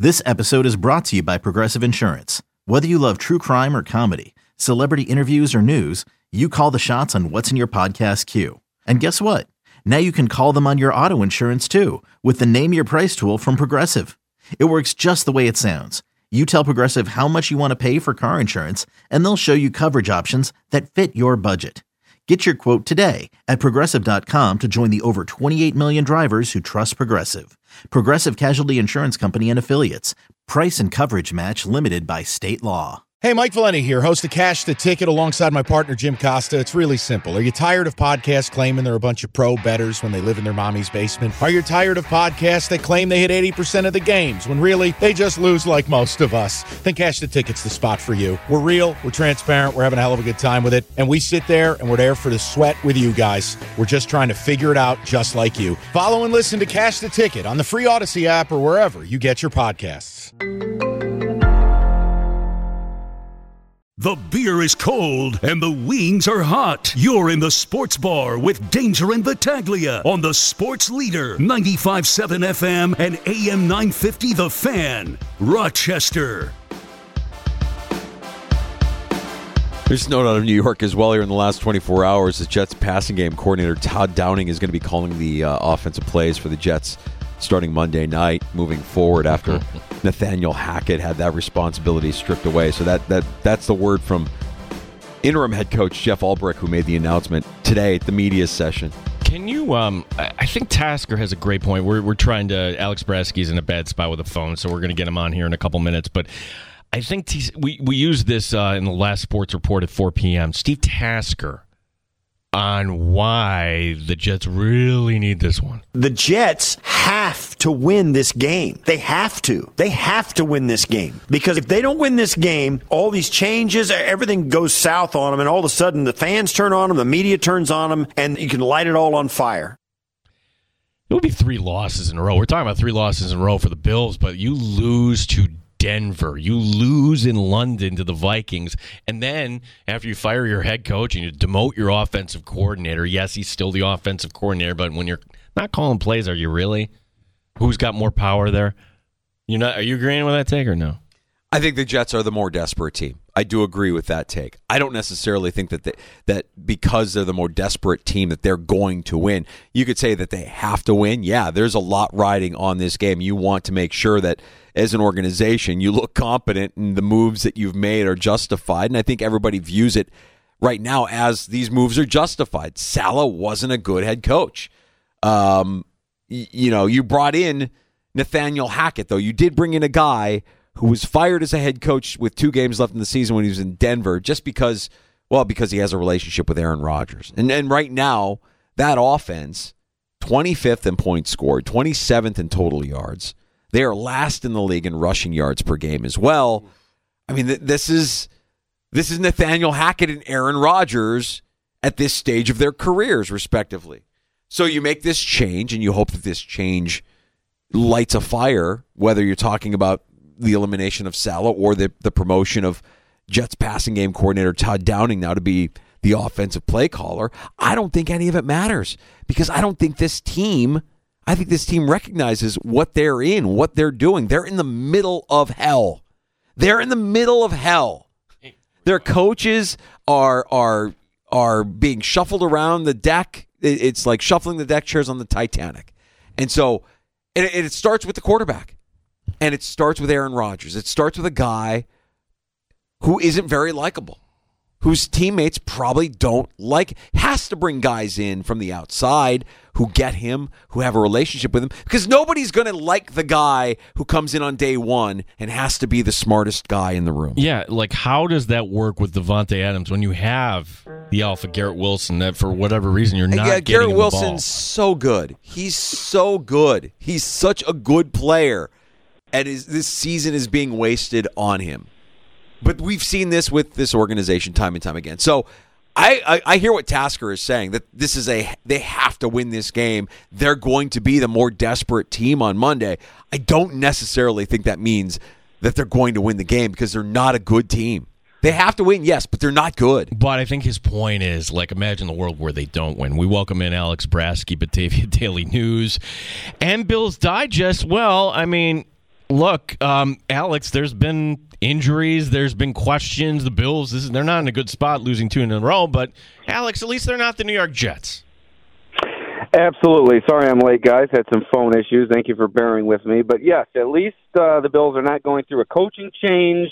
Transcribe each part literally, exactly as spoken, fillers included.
This episode is brought to you by Progressive Insurance. Whether you love true crime or comedy, celebrity interviews or news, you call the shots on what's in your podcast queue. And guess what? Now you can call them on your auto insurance too with the Name Your Price tool from Progressive. It works just the way it sounds. You tell Progressive how much you want to pay for car insurance, and they'll show you coverage options that fit your budget. Get your quote today at Progressive dot com to join the over twenty-eight million drivers who trust Progressive. Progressive Casualty Insurance Company and Affiliates. Price and coverage match limited by state law. Hey, Mike Valenti here, host of Cash the Ticket alongside my partner Jim Costa. It's really simple. Are you tired of podcasts claiming they're a bunch of pro bettors when they live in their mommy's basement? Are you tired of podcasts that claim they hit eighty percent of the games when really they just lose like most of us? Then Cash the Ticket's the spot for you. We're real, we're transparent, we're having a hell of a good time with it, and we sit there and we're there for the sweat with you guys. We're just trying to figure it out just like you. Follow and listen to Cash the Ticket on the free Odyssey app or wherever you get your podcasts. The beer is cold and the wings are hot. You're in the sports bar with Danger and Battaglia on the Sports Leader, ninety-five point seven F M and A M nine fifty The Fan, Rochester. There's snowed out of New York as well here in the last twenty-four hours. The Jets passing game coordinator Todd Downing is going to be calling the uh, offensive plays for the Jets starting Monday night, moving forward after Nathaniel Hackett had that responsibility stripped away. So that that that's the word from interim head coach Jeff Ulbrich, who made the announcement today at the media session. Can you, um, I think Tasker has a great point. We're, we're trying to, Alex Brasky's in a bad spot with the phone, so we're going to get him on here in a couple minutes. But I think t- we, we used this uh, in the last sports report at four p.m. Steve Tasker on why the Jets really need this one. The Jets have to win this game. They have to. They have to win this game. Because if they don't win this game, all these changes, everything goes south on them, and all of a sudden the fans turn on them, the media turns on them, and you can light it all on fire. It would be three losses in a row. We're talking about three losses in a row for the Bills, but you lose to Denver. You lose in London to the Vikings. And then after you fire your head coach and you demote your offensive coordinator, yes, he's still the offensive coordinator, but when you're not calling plays, are you really? Who's got more power there? You're not. Are you agreeing with that take or no? I think the Jets are the more desperate team. I do agree with that take. I don't necessarily think that they, that because they're the more desperate team that they're going to win. You could say that they have to win. Yeah, there's a lot riding on this game. You want to make sure that as an organization you look competent and the moves that you've made are justified. And I think everybody views it right now as these moves are justified. Saleh wasn't a good head coach. Um, y- you know, you brought in Nathaniel Hackett, though. You did bring in a guy who was fired as a head coach with two games left in the season when he was in Denver, just because, well, because he has a relationship with Aaron Rodgers. And and right now, that offense, twenty-fifth in points scored, twenty-seventh in total yards. They are last in the league in rushing yards per game as well. I mean, th- this is this is Nathaniel Hackett and Aaron Rodgers at this stage of their careers, respectively. So you make this change, and you hope that this change lights a fire, whether you're talking about the elimination of Saleh or the, the promotion of Jets passing game coordinator Todd Downing now to be the offensive play caller. I don't think any of it matters because I don't think this team, I think this team recognizes what they're in, what they're doing. They're in the middle of hell. They're in the middle of hell. Their coaches are are are being shuffled around the deck. It's like shuffling the deck chairs on the Titanic. And so it, it starts with the quarterback. And it starts with Aaron Rodgers. It starts with a guy who isn't very likable, whose teammates probably don't like. Has to bring guys in from the outside who get him, who have a relationship with him, because nobody's going to like the guy who comes in on day one and has to be the smartest guy in the room. Yeah, like how does that work with Devontae Adams when you have the alpha Garrett Wilson that for whatever reason you're not yeah, getting Garrett him the Wilson's ball? so good. He's so good. He's such a good player. And is, this season is being wasted on him. But we've seen this with this organization time and time again. So I, I, I hear what Tasker is saying, that this is a they have to win this game. They're going to be the more desperate team on Monday. I don't necessarily think that means that they're going to win the game because they're not a good team. They have to win, yes, but they're not good. But I think his point is, like, imagine the world where they don't win. We welcome in Alex Brasky, Batavia Daily News, and Bills Digest. Well, I mean, Look, um, Alex, there's been injuries, there's been questions. The Bills, this is, they're not in a good spot losing two in a row, but Alex, at least they're not the New York Jets. Absolutely. Sorry I'm late, guys. Had some phone issues. Thank you for bearing with me. But, yes, at least uh, the Bills are not going through a coaching change,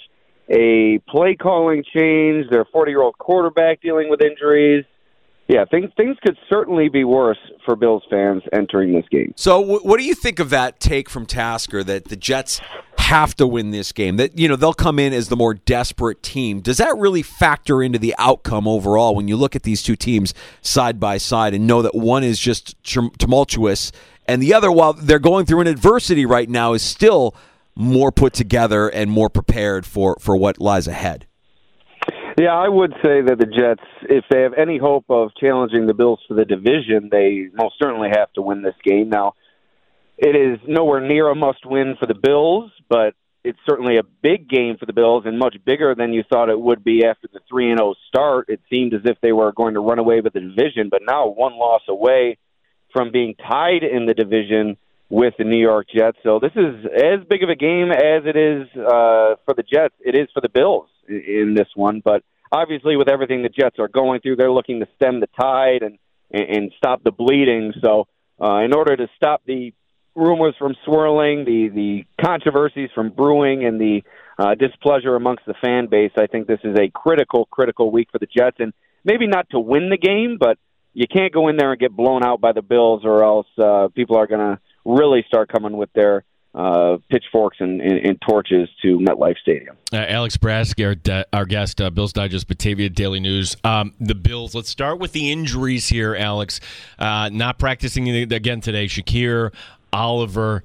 a play-calling change, their forty-year-old quarterback dealing with injuries. Yeah, things things could certainly be worse for Bills fans entering this game. So w- what do you think of that take from Tasker that the Jets have to win this game, that, you know, they'll come in as the more desperate team? Does that really factor into the outcome overall when you look at these two teams side by side and know that one is just tumultuous and the other, while they're going through an adversity right now, is still more put together and more prepared for, for what lies ahead? Yeah, I would say that the Jets, if they have any hope of challenging the Bills for the division, they most certainly have to win this game. Now, it is nowhere near a must-win for the Bills, but it's certainly a big game for the Bills and much bigger than you thought it would be after the three and oh start. It seemed as if they were going to run away with the division, but now one loss away from being tied in the division with the New York Jets. So this is as big of a game as it is uh, for the Jets. It is for the Bills in this one, but obviously with everything the Jets are going through, they're looking to stem the tide and, and stop the bleeding. So uh, in order to stop the rumors from swirling, the, the controversies from brewing, and the uh, displeasure amongst the fan base, I think this is a critical, critical week for the Jets. And maybe not to win the game, but you can't go in there and get blown out by the Bills, or else uh, people are going to really start coming with their uh, pitchforks and, and, and torches to MetLife Stadium. Uh, Alex Brasky, our, de- our guest, uh, Bills Digest, Batavia Daily News. Um, the Bills, let's start with the injuries here, Alex. Uh, not practicing again today. Shakir, Oliver,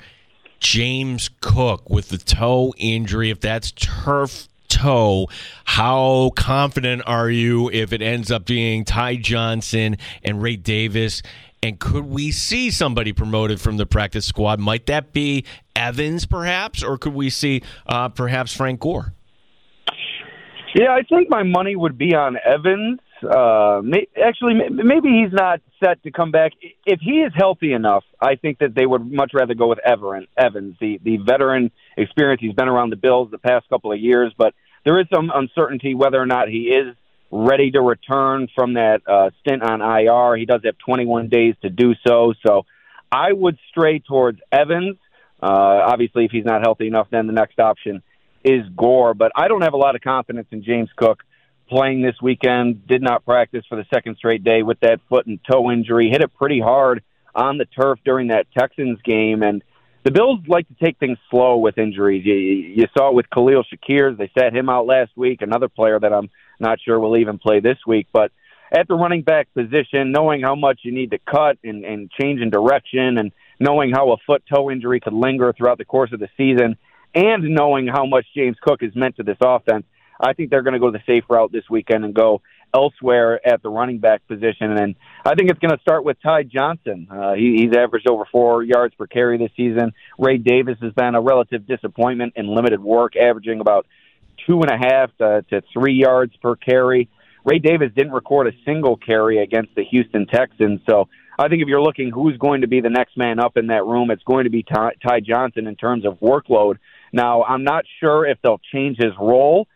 James Cook with the toe injury. If that's turf toe, how confident are you if it ends up being Ty Johnson and Ray Davis? And could we see somebody promoted from the practice squad? Might that be Evans, perhaps? Or could we see uh, perhaps Frank Gore? Yeah, I think my money would be on Evans. Uh, may, actually, maybe he's not set to come back. If he is healthy enough, I think that they would much rather go with Everett, Evans, the, the veteran experience. He's been around the Bills the past couple of years, but there is some uncertainty whether or not he is ready to return from that uh, stint on I R. He does have twenty-one days to do so, so I would stray towards Evans. Uh, obviously, if he's not healthy enough, then the next option is Gore, but I don't have a lot of confidence in James Cook playing this weekend. Did not practice for the second straight day with that foot and toe injury. Hit it pretty hard on the turf during that Texans game, and the Bills like to take things slow with injuries. You, you saw it with Khalil Shakir. They sat him out last week, another player that I'm not sure will even play this week. But at the running back position, knowing how much you need to cut and, and change in direction, and knowing how a foot-toe injury could linger throughout the course of the season, and knowing how much James Cook has meant to this offense, I think they're going to go the safe route this weekend and go elsewhere at the running back position. And I think it's going to start with Ty Johnson. Uh, he, he's averaged over four yards per carry this season. Ray Davis has been a relative disappointment in limited work, averaging about two and a half to, to three yards per carry. Ray Davis didn't record a single carry against the Houston Texans. So I think if you're looking who's going to be the next man up in that room, it's going to be Ty, Ty Johnson in terms of workload. Now, I'm not sure if they'll change his role.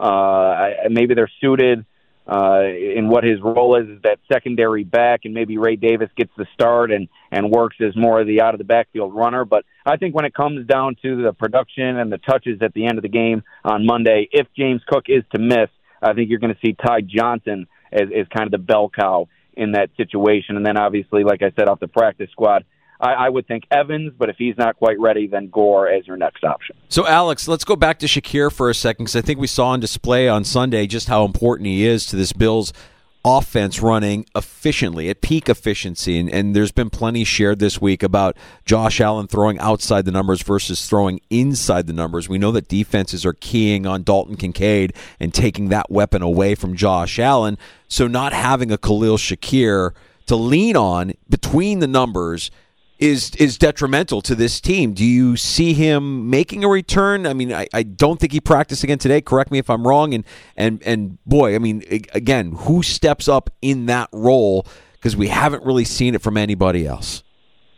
Uh, maybe they're suited uh, in what his role is, is that secondary back, and maybe Ray Davis gets the start and, and works as more of the out-of-the-backfield runner. But I think when it comes down to the production and the touches at the end of the game on Monday, if James Cook is to miss, I think you're going to see Ty Johnson as, as kind of the bell cow in that situation. And then obviously, like I said, off the practice squad, I, I would think Evans, but if he's not quite ready, then Gore as your next option. So, Alex, let's go back to Shakir for a second, because I think we saw on display on Sunday just how important he is to this Bills offense running efficiently, at peak efficiency. And, and there's been plenty shared this week about Josh Allen throwing outside the numbers versus throwing inside the numbers. We know that defenses are keying on Dalton Kincaid and taking that weapon away from Josh Allen. So not having a Khalil Shakir to lean on between the numbers is is detrimental to this team. Do you see him making a return? I mean, I, I don't think he practiced again today. Correct me if I'm wrong. And and and boy, I mean, again, who steps up in that role? Because we haven't really seen it from anybody else.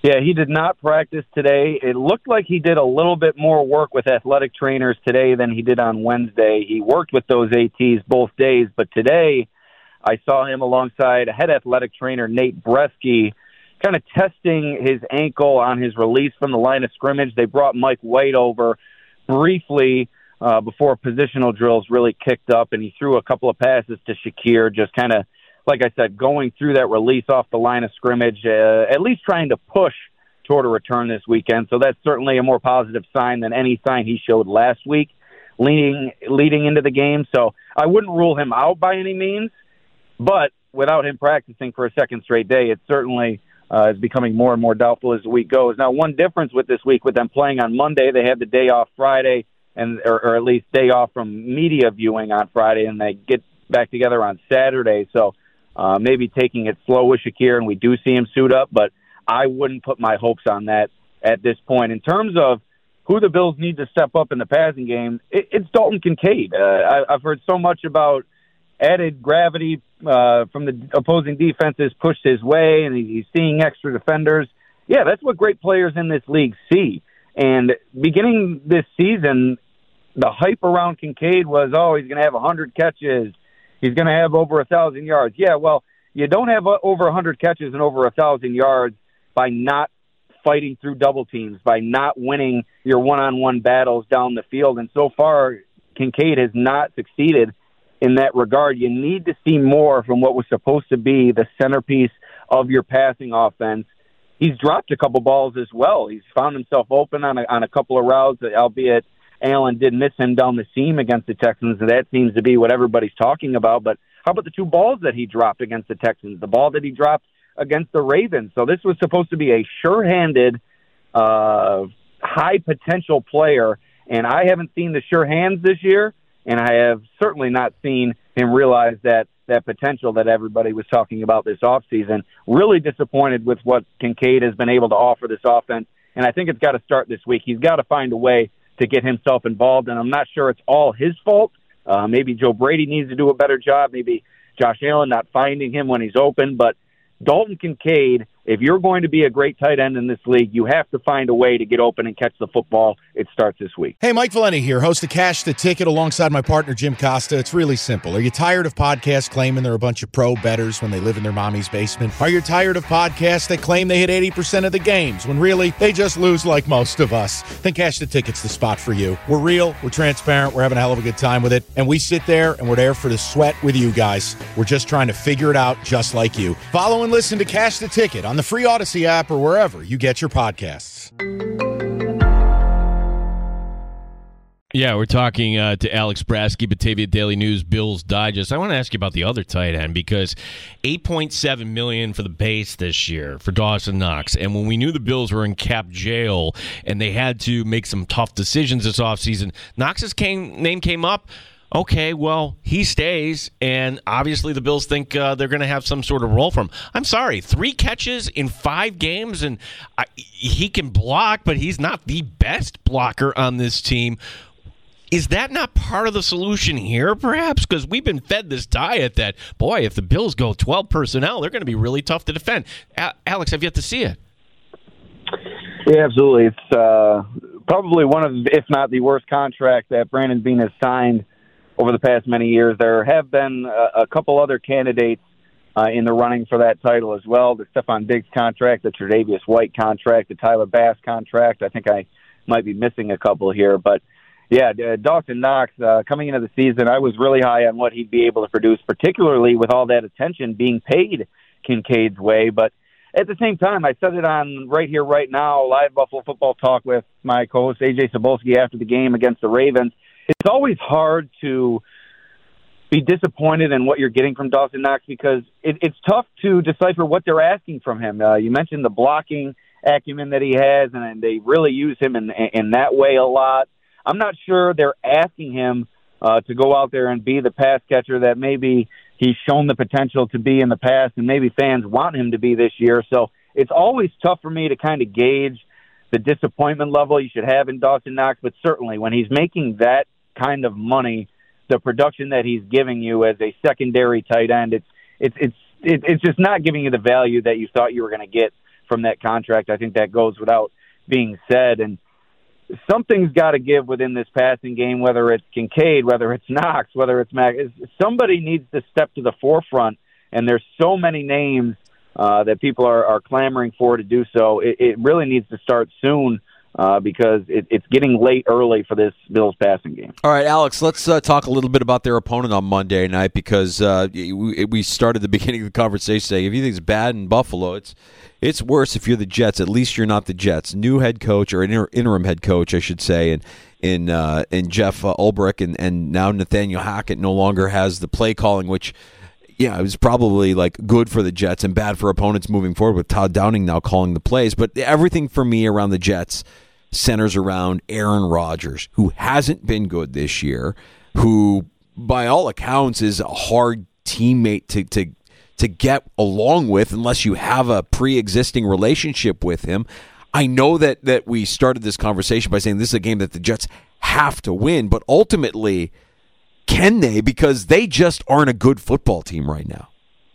Yeah, he did not practice today. It looked like he did a little bit more work with athletic trainers today than he did on Wednesday. He worked with those ATs both days, but today I saw him alongside head athletic trainer Nate Bresky kind of testing his ankle on his release from the line of scrimmage. They brought Mike White over briefly uh, before positional drills really kicked up, and he threw a couple of passes to Shakir, just kind of, like I said, going through that release off the line of scrimmage, uh, at least trying to push toward a return this weekend. So that's certainly a more positive sign than any sign he showed last week leading, leading into the game. So I wouldn't rule him out by any means, but without him practicing for a second straight day, it certainly uh, is becoming more and more doubtful as the week goes. Now, one difference with this week, with them playing on Monday, they had the day off Friday, and or, or at least day off from media viewing on Friday, and they get back together on Saturday. So Uh, maybe taking it slow with Shakir, and we do see him suit up, but I wouldn't put my hopes on that at this point. In terms of who the Bills need to step up in the passing game, it, it's Dalton Kincaid. Uh, I, I've heard so much about added gravity uh, from the opposing defenses pushed his way, and he's seeing extra defenders. Yeah, that's what great players in this league see. And beginning this season, the hype around Kincaid was, oh, he's going to have one hundred catches. He's going to have over one thousand yards. Yeah, well, you don't have over one hundred catches and over one thousand yards by not fighting through double teams, by not winning your one-on-one battles down the field. And so far, Kincaid has not succeeded in that regard. You need to see more from what was supposed to be the centerpiece of your passing offense. He's dropped a couple balls as well. He's found himself open on a, on a couple of routes, albeit Allen did miss him down the seam against the Texans, and that seems to be what everybody's talking about. But how about the two balls that he dropped against the Texans, the ball that he dropped against the Ravens? So this was supposed to be a sure-handed, uh, high-potential player, and I haven't seen the sure hands this year, and I have certainly not seen him realize that that potential that everybody was talking about this offseason. Really disappointed with what Kincaid has been able to offer this offense, and I think it's got to start this week. He's got to find a way to get himself involved, and I'm not sure it's all his fault. Uh, maybe Joe Brady needs to do a better job. Maybe Josh Allen not finding him when he's open. But Dalton Kincaid, if you're going to be a great tight end in this league, you have to find a way to get open and catch the football. It starts this week. Hey, Mike Valenti here, host of Cash the Ticket alongside my partner Jim Costa. It's really simple. Are you tired of podcasts claiming they're a bunch of pro bettors when they live in their mommy's basement? Are you tired of podcasts that claim they hit eighty percent of the games when really they just lose like most of us? Then Cash the Ticket's the spot for you. We're real, we're transparent, we're having a hell of a good time with it, and we sit there and we're there for the sweat with you guys. We're just trying to figure it out just like you. Follow and listen to Cash the Ticket on the free Odyssey app or wherever you get your podcasts. Yeah, we're talking uh, to Alex Brasky, Batavia Daily News, Bills Digest. I want to ask you about the other tight end because eight point seven million dollars for the base this year for Dawson Knox. And when we knew the Bills were in cap jail and they had to make some tough decisions this offseason, Knox's came, name came up. Okay, well, he stays, and obviously the Bills think uh, they're going to have some sort of role for him. I'm sorry, three catches in five games, and I, he can block, but he's not the best blocker on this team. Is that not part of the solution here, perhaps? Because we've been fed this diet that, boy, if the Bills go twelve personnel, they're going to be really tough to defend. A- Alex, I've yet to see it. Yeah, absolutely. It's uh, probably one of, if not the worst contract that Brandon Beane has signed over the past many years. There have been a, a couple other candidates uh, in the running for that title as well. The Stephon Diggs contract, the Tre'Davious White contract, the Tyler Bass contract. I think I might be missing a couple here. But, yeah, uh, Dawson Knox, uh, coming into the season, I was really high on what he'd be able to produce, particularly with all that attention being paid Kincaid's way. But at the same time, I said it on Right Here, Right Now, live Buffalo Football Talk with my co-host A J Sobolski after the game against the Ravens. It's always hard to be disappointed in what you're getting from Dawson Knox because it, it's tough to decipher what they're asking from him. Uh, you mentioned the blocking acumen that he has, and they really use him in, in that way a lot. I'm not sure they're asking him uh, to go out there and be the pass catcher that maybe he's shown the potential to be in the past and maybe fans want him to be this year. So it's always tough for me to kind of gauge the disappointment level you should have in Dawson Knox, but certainly when he's making that kind of money, the production that he's giving you as a secondary tight end, it's it's it's it's just not giving you the value that you thought you were going to get from that contract. I think that goes without being said. And something's got to give within this passing game, whether it's Kincaid, whether it's Knox, whether it's Mac. Somebody needs to step to the forefront, and there's so many names uh, that people are, are clamoring for to do so. It, it really needs to start soon. Uh, because it, it's getting late early for this Bills passing game. All right, Alex, let's uh, talk a little bit about their opponent on Monday night, because uh, we, we started the beginning of the conversation saying if you think it's bad in Buffalo, it's it's worse if you're the Jets. At least you're not the Jets. New head coach, or inter- interim head coach, I should say, and in uh, in Jeff uh, Ulbrich, and, and now Nathaniel Hackett no longer has the play calling, which yeah, it was probably like good for the Jets and bad for opponents moving forward with Todd Downing now calling the plays. But everything for me around the Jets centers around Aaron Rodgers, who hasn't been good this year, who by all accounts is a hard teammate to to to get along with unless you have a pre-existing relationship with him. I know that that we started this conversation by saying this is a game that the Jets have to win, but ultimately, can they? Because they just aren't a good football team right now.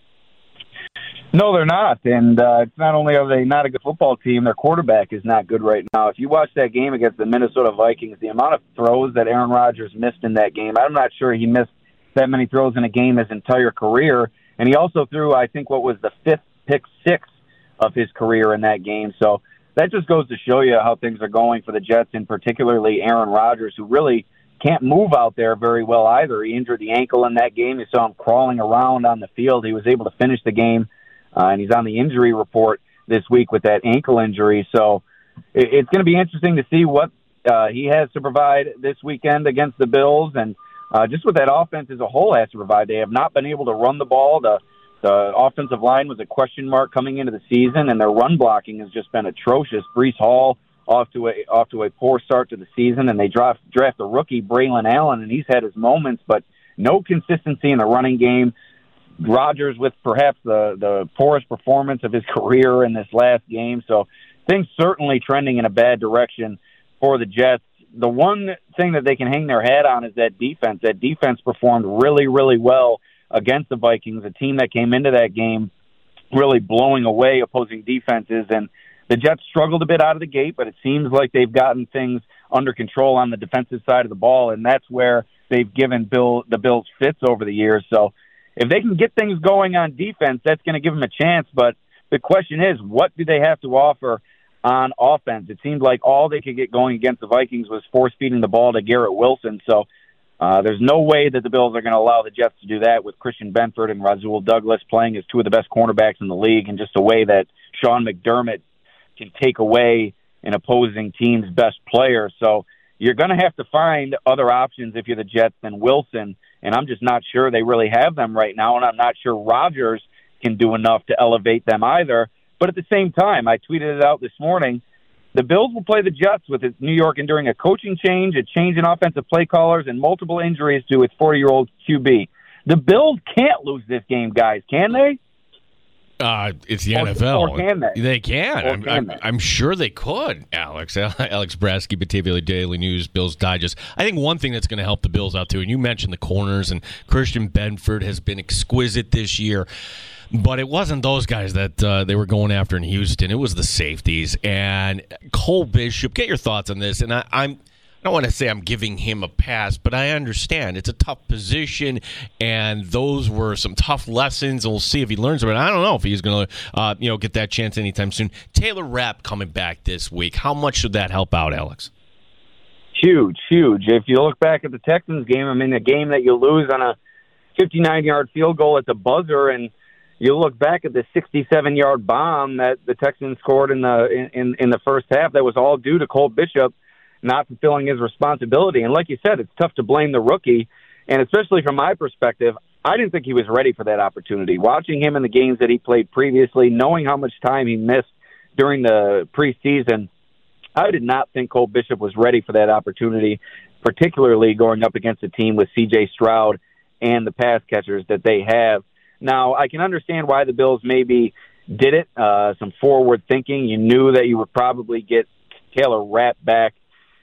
No, they're not. And uh, it's not only are they not a good football team, their quarterback is not good right now. If you watch that game against the Minnesota Vikings, the amount of throws that Aaron Rodgers missed in that game, I'm not sure he missed that many throws in a game his entire career. And he also threw, I think, what was the fifth pick six of his career in that game. So that just goes to show you how things are going for the Jets, and particularly Aaron Rodgers, who really can't move out there very well either. He injured the ankle in that game. You saw him crawling around on the field. He was able to finish the game. Uh, and he's on the injury report this week with that ankle injury. So it, it's going to be interesting to see what uh, he has to provide this weekend against the Bills. And uh, just what that offense as a whole has to provide. They have not been able to run the ball. The, the offensive line was a question mark coming into the season, and their run blocking has just been atrocious. Breece Hall off to a off to a poor start to the season, and they draft, draft a rookie, Braylon Allen, and he's had his moments, but no consistency in the running game. Rodgers with perhaps the, the poorest performance of his career in this last game. So things certainly trending in a bad direction for the Jets. The one thing that they can hang their hat on is that defense. That defense performed really, really well against the Vikings, a team that came into that game really blowing away opposing defenses. And the Jets struggled a bit out of the gate, but it seems like they've gotten things under control on the defensive side of the ball, and that's where they've given Bill the Bills fits over the years. So if they can get things going on defense, that's going to give them a chance. But the question is, what do they have to offer on offense? It seemed like all they could get going against the Vikings was force-feeding the ball to Garrett Wilson. So uh, there's no way that the Bills are going to allow the Jets to do that with Christian Benford and Rasul Douglas playing as two of the best cornerbacks in the league, and just a way that Sean McDermott can take away an opposing team's best player. So you're going to have to find other options if you're the Jets than Wilson, and I'm just not sure they really have them right now, and I'm not sure Rodgers can do enough to elevate them either. But at the same time, I tweeted it out this morning, the Bills will play the Jets with New York enduring a coaching change, a change in offensive play callers, and multiple injuries to its forty-year-old Q B. The Bills can't lose this game, guys, can they? Uh, it's the or, N F L. Or can they? They can. I'm, can I'm, they? I'm sure they could, Alex. Alex Brasky, Batavia Daily News, Bills Digest. I think one thing that's going to help the Bills out, too, and you mentioned the corners, and Christian Benford has been exquisite this year. But it wasn't those guys that uh, they were going after in Houston. It was the safeties. And Cole Bishop, get your thoughts on this. And I, I'm, I don't want to say I'm giving him a pass, but I understand. It's a tough position, and those were some tough lessons, and we'll see if he learns them. I don't know if he's going to uh, you know, get that chance anytime soon. Taylor Rapp coming back this week. How much should that help out, Alex? Huge, huge. If you look back at the Texans game, I mean, a game that you lose on a fifty-nine-yard field goal at the buzzer, and you look back at the sixty-seven-yard bomb that the Texans scored in the in, in the first half, that was all due to Cole Bishop not fulfilling his responsibility. And like you said, it's tough to blame the rookie, and especially from my perspective, I didn't think he was ready for that opportunity. Watching him in the games that he played previously, knowing how much time he missed during the preseason, I did not think Cole Bishop was ready for that opportunity, particularly going up against a team with C J Stroud and the pass catchers that they have. Now, I can understand why the Bills maybe did it, uh, some forward thinking. You knew that you would probably get Taylor Rapp back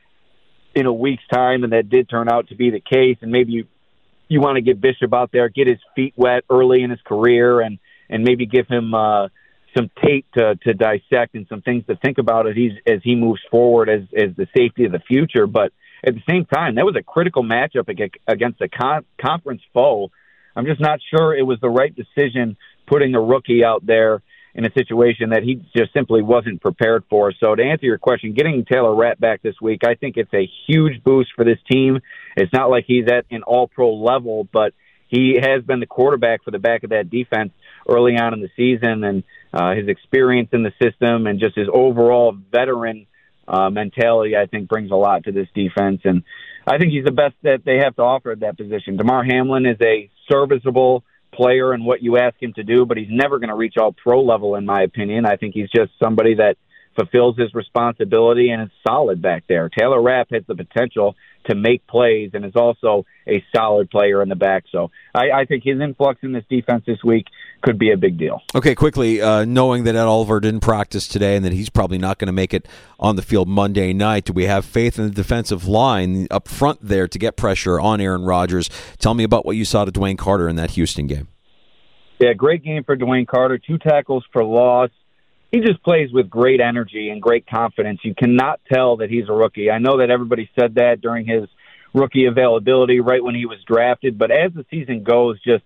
in a week's time, and that did turn out to be the case. And maybe you you want to get Bishop out there, get his feet wet early in his career, and, and maybe give him uh, some tape to, to dissect and some things to think about as, he's, as he moves forward as, as the safety of the future. But at the same time, that was a critical matchup against a con- conference foe. I'm just not sure it was the right decision putting a rookie out there in a situation that he just simply wasn't prepared for. So to answer your question, getting Taylor Rapp back this week, I think it's a huge boost for this team. It's not like he's at an all-pro level, but he has been the quarterback for the back of that defense early on in the season, and uh, his experience in the system and just his overall veteran uh, mentality, I think, brings a lot to this defense. And I think he's the best that they have to offer at that position. Damar Hamlin is a serviceable player in what you ask him to do, but he's never going to reach all pro level, in my opinion. I think he's just somebody that fulfills his responsibility and is solid back there. Taylor Rapp has the potential to make plays and is also a solid player in the back. So I, I think his influx in this defense this week could be a big deal. Okay, quickly, uh, knowing that Ed Oliver didn't practice today and that he's probably not going to make it on the field Monday night, do we have faith in the defensive line up front there to get pressure on Aaron Rodgers? Tell me about what you saw to Dwayne Carter in that Houston game. Yeah, great game for Dwayne Carter. Two tackles for loss. He just plays with great energy and great confidence. You cannot tell that he's a rookie. I know that everybody said that during his rookie availability right when he was drafted, but as the season goes, just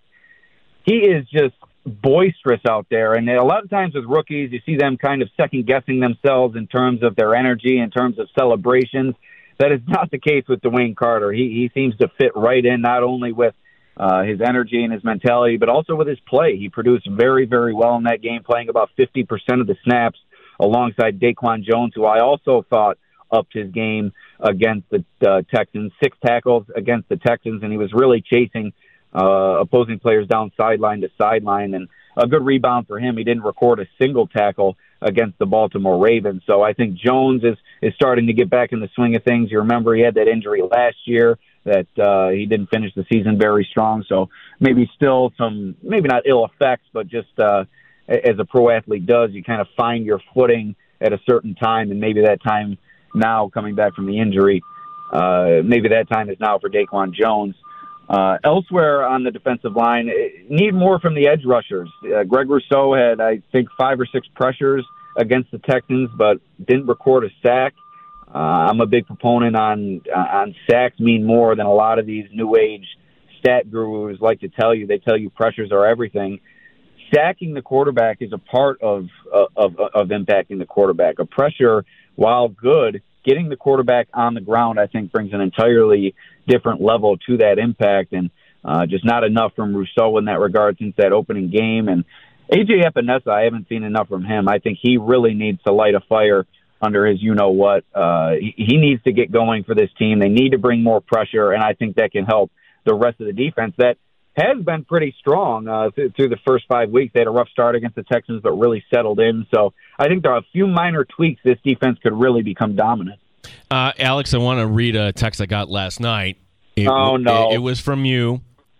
he is just boisterous out there. And a lot of times with rookies, you see them kind of second-guessing themselves in terms of their energy, in terms of celebrations. That is not the case with Dwayne Carter. He, he seems to fit right in, not only with Uh, his energy and his mentality, but also with his play. He produced very, very well in that game, playing about fifty percent of the snaps alongside Daquan Jones, who I also thought upped his game against the uh, Texans. Six tackles against the Texans, and he was really chasing uh, opposing players down sideline to sideline, and a good rebound for him. He didn't record a single tackle against the Baltimore Ravens. So I think Jones is, is starting to get back in the swing of things. You remember he had that injury last year that uh, he didn't finish the season very strong. So maybe still some, maybe not ill effects, but just uh, as a pro athlete does, you kind of find your footing at a certain time, and maybe that time now coming back from the injury, uh, maybe that time is now for Daquan Jones. Uh, elsewhere on the defensive line, need more from the edge rushers. Uh, Greg Rousseau had, I think, five or six pressures against the Texans, but didn't record a sack. Uh, I'm a big proponent on on sacks mean more than a lot of these new age stat gurus like to tell you. They tell you pressures are everything. Sacking the quarterback is a part of of of impacting the quarterback. A pressure, while good, getting the quarterback on the ground, I think, brings an entirely different level to that impact, and uh, just not enough from Rousseau in that regard since that opening game. And A J Epinesa, I haven't seen enough from him. I think he really needs to light a fire under his you-know-what. Uh, he, he needs to get going for this team. They need to bring more pressure, and I think that can help the rest of the defense that has been pretty strong uh, th- through the first five weeks. They had a rough start against the Texans, but really settled in. So I think there are a few minor tweaks. This defense could really become dominant. Uh, Alex, I want to read a text I got last night. It, oh, no. It, it was from you.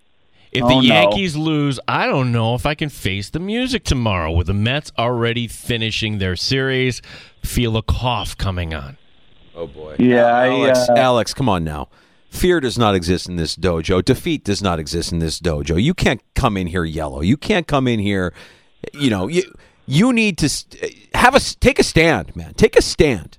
If oh, the no. Yankees lose, I don't know if I can face the music tomorrow. With the Mets already finishing their series, feel a cough coming on. Oh, boy. Yeah, uh, Alex, I, uh... Alex, come on now. Fear does not exist in this dojo. Defeat does not exist in this dojo. You can't come in here yellow. You can't come in here, you know, you you need to have a, take a stand, man. Take a stand.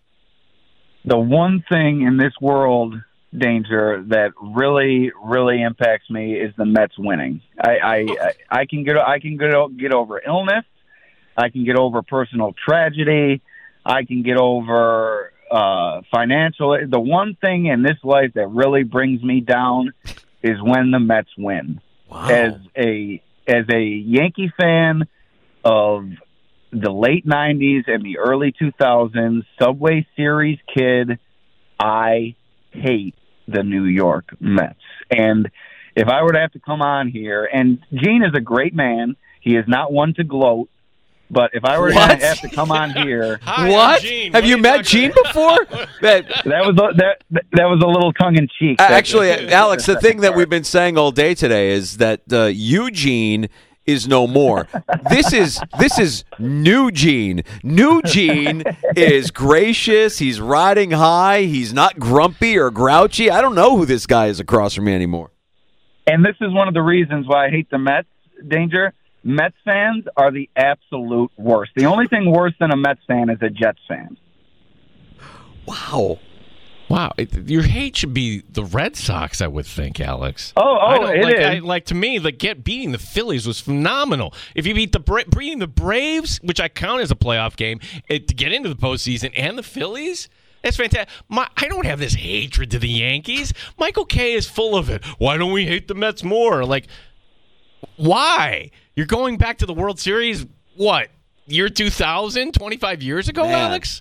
The one thing in this world, Danger, that really, really impacts me is the Mets winning. I, I, I can get, I can get, get over illness. I can get over personal tragedy. I can get over uh, financial. The one thing in this life that really brings me down is when the Mets win. Wow. As a as a Yankee fan of the late nineties and the early two thousands, Subway Series kid, I hate the New York Mets. And if I were to have to come on here, and Gene is a great man, he is not one to gloat, but if I were what? to have to come on here... Hi, what? Gene. Have what you, you met Gene before? that, that was a, that, that was a little tongue-in-cheek. Actually, Alex, the thing that we've been saying all day today is that uh, Eugene is no more. This is this is New Gene. New Gene is gracious. He's riding high. He's not grumpy or grouchy. I don't know who this guy is across from me anymore. And this is one of the reasons why I hate the Mets, Danger. Mets fans are the absolute worst. The only thing worse than a Mets fan is a Jets fan. Wow. Wow, it, your hate should be the Red Sox, I would think, Alex. Oh, oh, I don't, it like, is. I, like to me, like get beating the Phillies was phenomenal. If you beat the Bra- beating the Braves, which I count as a playoff game, it, to get into the postseason, and the Phillies, that's fantastic. My, I don't have this hatred to the Yankees. Michael Kay is full of it. Why don't we hate the Mets more? Like, why? You're going back to the World Series. What, year two thousand, twenty-five years ago, Man. Alex?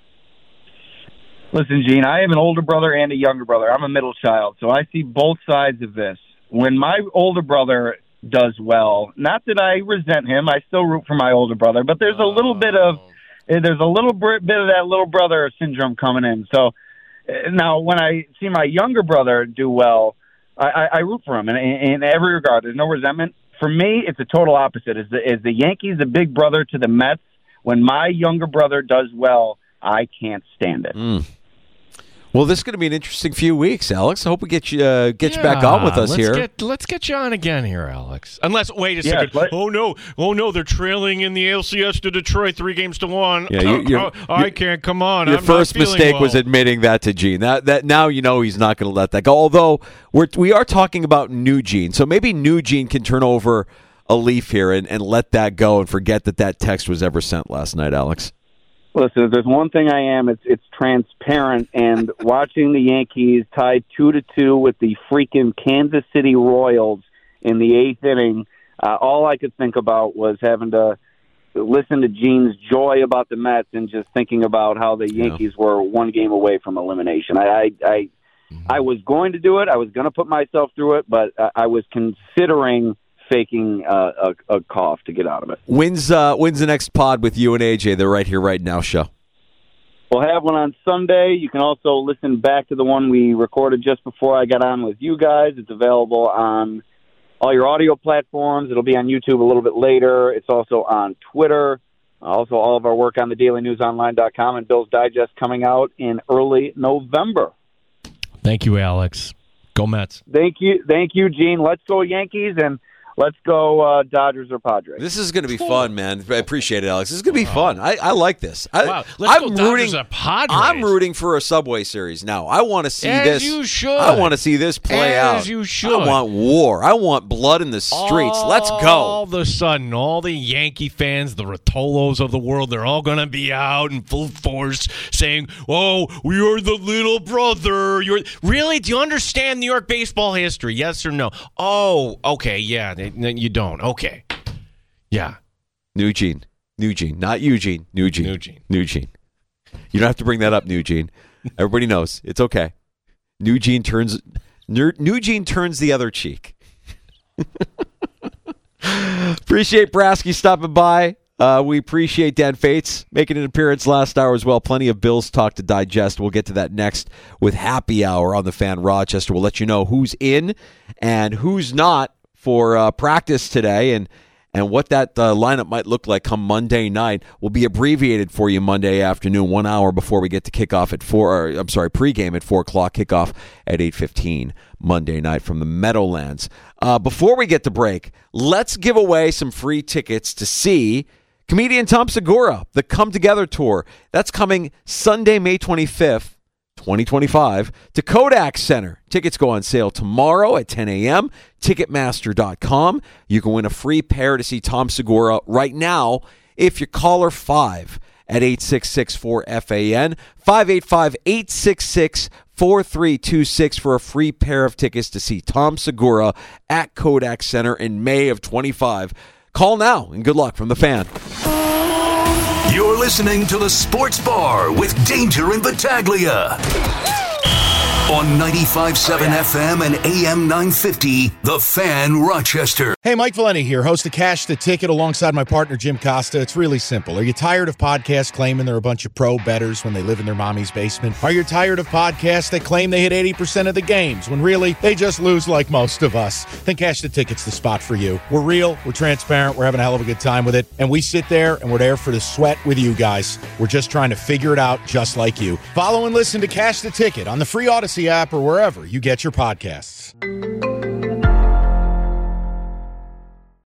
Listen, Gene, I have an older brother and a younger brother. I'm a middle child, so I see both sides of this. When my older brother does well, not that I resent him, I still root for my older brother, but there's a little bit of there's a little bit of that little brother syndrome coming in. So now, when I see my younger brother do well, I, I, I root for him in, in every regard. There's no resentment. For me, it's a total opposite. Is the, is the Yankees a big brother to the Mets? When my younger brother does well, I can't stand it. Mm. Well, this is going to be an interesting few weeks, Alex. I hope we get you uh, get Yeah, you back on with us let's here. Get, let's get you on again here, Alex. Unless, wait a Yeah, second. let- oh, no. Oh, no. They're trailing in the A L C S to Detroit three games to one. Yeah, you- you're- Oh, I you- can't. Come on. Your I'm first not feeling mistake well. was admitting that to Gene. That that now you know he's not going to let that go. Although we're we are talking about new Gene, so maybe new Gene can turn over a leaf here and, and let that go and forget that that text was ever sent last night, Alex. Listen, if there's one thing I am, it's it's transparent. And watching the Yankees tied two to two with the freaking Kansas City Royals in the eighth inning, uh, all I could think about was having to listen to Gene's joy about the Mets and just thinking about how the Yankees yeah. were one game away from elimination. I I I, I was going to do it. I was going to put myself through it, but I, I was considering faking uh, a, a cough to get out of it. When's uh, when's the next pod with you and A J? They're right here, right now. Show. We'll have one on Sunday. You can also listen back to the one we recorded just before I got on with you guys. It's available on all your audio platforms. It'll be on YouTube a little bit later. It's also on Twitter. Also, all of our work on the daily news online dot com and Bill's Digest coming out in early November. Thank you, Alex. Go Mets. Thank you, thank you, Gene. Let's go Yankees, and let's go uh, Dodgers or Padres. This is going to be fun, man. I appreciate it, Alex. This is going to be fun. I, I like this. I, Wow. Let's I'm go Dodgers rooting. or Padres. I'm rooting for a Subway Series now. I want to see As this. you should. I want to see this play As out. you should. I want war. I want blood in the streets. Let's go. All of a sudden, all the Yankee fans, the Rotolos of the world, they're all going to be out in full force saying, "Oh, we are the little brother." You're really? Do you understand New York baseball history? Yes or no? Oh, okay, yeah. You don't. Okay, yeah. New Gene. New Gene. Not Eugene. New Gene. New Gene. New Gene. You don't have to bring that up, New Gene. Everybody knows. It's okay. New Gene turns New Gene turns the other cheek. Appreciate Brasky stopping by. Uh, we appreciate Dan Fates making an appearance last hour as well. Plenty of Bills talk to digest. We'll get to that next with Happy Hour on the Fan Rochester. We'll let you know who's in and who's not for uh, practice today, and and what that uh, lineup might look like come Monday night. Will be abbreviated for you Monday afternoon, one hour before we get to kickoff at four. Or, I'm sorry, pregame at four o'clock, kickoff at eight fifteen Monday night from the Meadowlands. Uh, before we get to break, let's give away some free tickets to see comedian Tom Segura, the Come Together Tour. That's coming Sunday, May twenty-fifth. twenty twenty-five to Kodak Center. Tickets go on sale tomorrow at ten a.m. Ticketmaster dot com. You can win a free pair to see Tom Segura right now if you caller five at eight six six four F A N, five eight five, eight six six, four three two six for a free pair of tickets to see Tom Segura at Kodak Center in May of twenty-five. Call now and good luck from the Fan. You're listening to the Sports Bar with Danger and Battaglia on ninety-five point seven F M and A M nine fifty, The Fan Rochester. Hey, Mike Valeni here, host of Cash the Ticket alongside my partner Jim Costa. It's really simple. Are you tired of podcasts claiming they're a bunch of pro bettors when they live in their mommy's basement? Are you tired of podcasts that claim they hit eighty percent of the games when really they just lose like most of us? Then Cash the Ticket's the spot for you. We're real, we're transparent, we're having a hell of a good time with it, and we sit there and we're there for the sweat with you guys. We're just trying to figure it out just like you. Follow and listen to Cash the Ticket on the free Odyssey app or wherever you get your podcasts.